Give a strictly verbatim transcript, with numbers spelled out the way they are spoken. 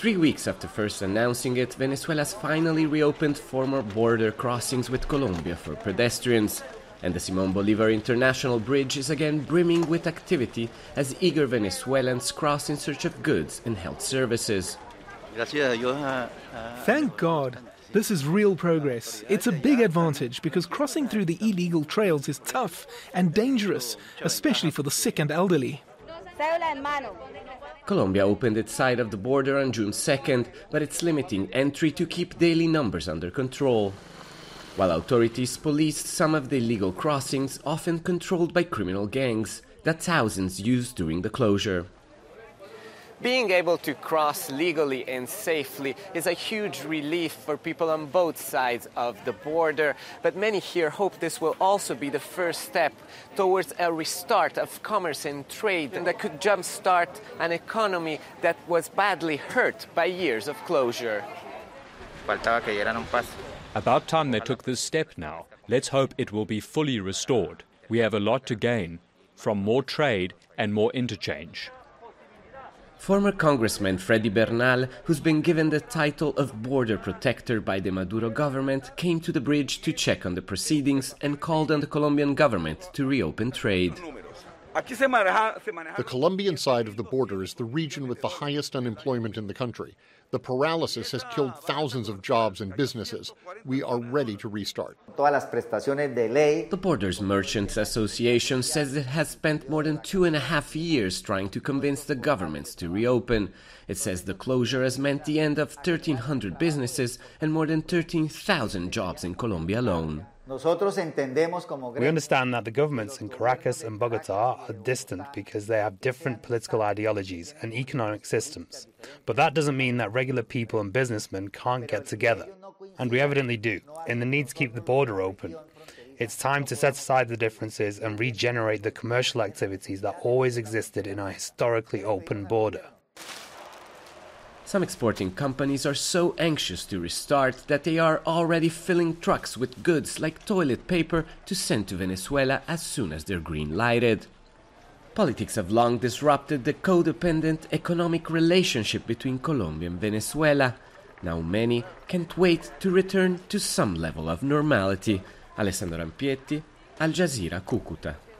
Three weeks after first announcing it, Venezuela's finally reopened former border crossings with Colombia for pedestrians. And the Simón Bolívar International Bridge is again brimming with activity as eager Venezuelans cross in search of goods and health services. Thank God. This is real progress. It's a big advantage because crossing through the illegal trails is tough and dangerous, especially for the sick and elderly. Colombia opened its side of the border on June second, but it's limiting entry to keep daily numbers under control. While authorities policed some of the illegal crossings, often controlled by criminal gangs, that thousands used during the closure. Being able to cross legally and safely is a huge relief for people on both sides of the border, but many here hope this will also be the first step towards a restart of commerce and trade and that could jumpstart an economy that was badly hurt by years of closure. About time they took this step now. Let's hope it will be fully restored. We have a lot to gain from more trade and more interchange. Former Congressman Freddy Bernal, who's been given the title of border protector by the Maduro government, came to the bridge to check on the proceedings and called on the Colombian government to reopen trade. The Colombian side of the border is the region with the highest unemployment in the country. The paralysis has killed thousands of jobs and businesses. We are ready to restart. The Borders Merchants Association says it has spent more than two and a half years trying to convince the governments to reopen. It says the closure has meant the end of thirteen hundred businesses and more than thirteen thousand jobs in Colombia alone. We understand that the governments in Caracas and Bogota are distant because they have different political ideologies and economic systems. But that doesn't mean that regular people and businessmen can't get together. And we evidently do, in the need to keep the border open. It's time to set aside the differences and regenerate the commercial activities that always existed in our historically open border. Some exporting companies are so anxious to restart that they are already filling trucks with goods like toilet paper to send to Venezuela as soon as they're green-lighted. Politics have long disrupted the codependent economic relationship between Colombia and Venezuela. Now many can't wait to return to some level of normality. Alessandro Rampietti, Al Jazeera, Cúcuta.